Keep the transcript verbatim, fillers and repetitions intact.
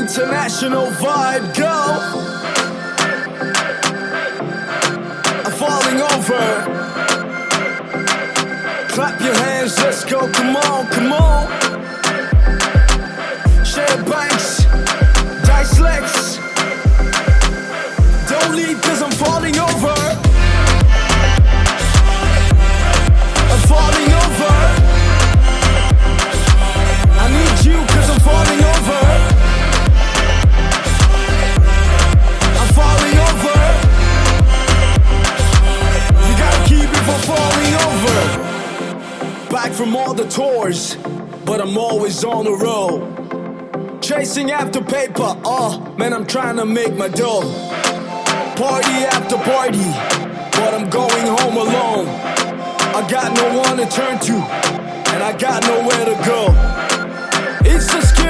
international vibe, go. I'm falling over. Clap your hands, let's go, come on, come on. Share Banks, Dice Lex. Don't leave cause I'm falling over. I'm falling over. I need you cause I'm falling over. I'm falling over. You gotta keep it from falling over. Back from all the tours, but I'm always on the road. Chasing after paper, oh man, I'm trying to make my dough. Party after party, but I'm going home alone. I got no one to turn to, and I got nowhere to go. It's a scary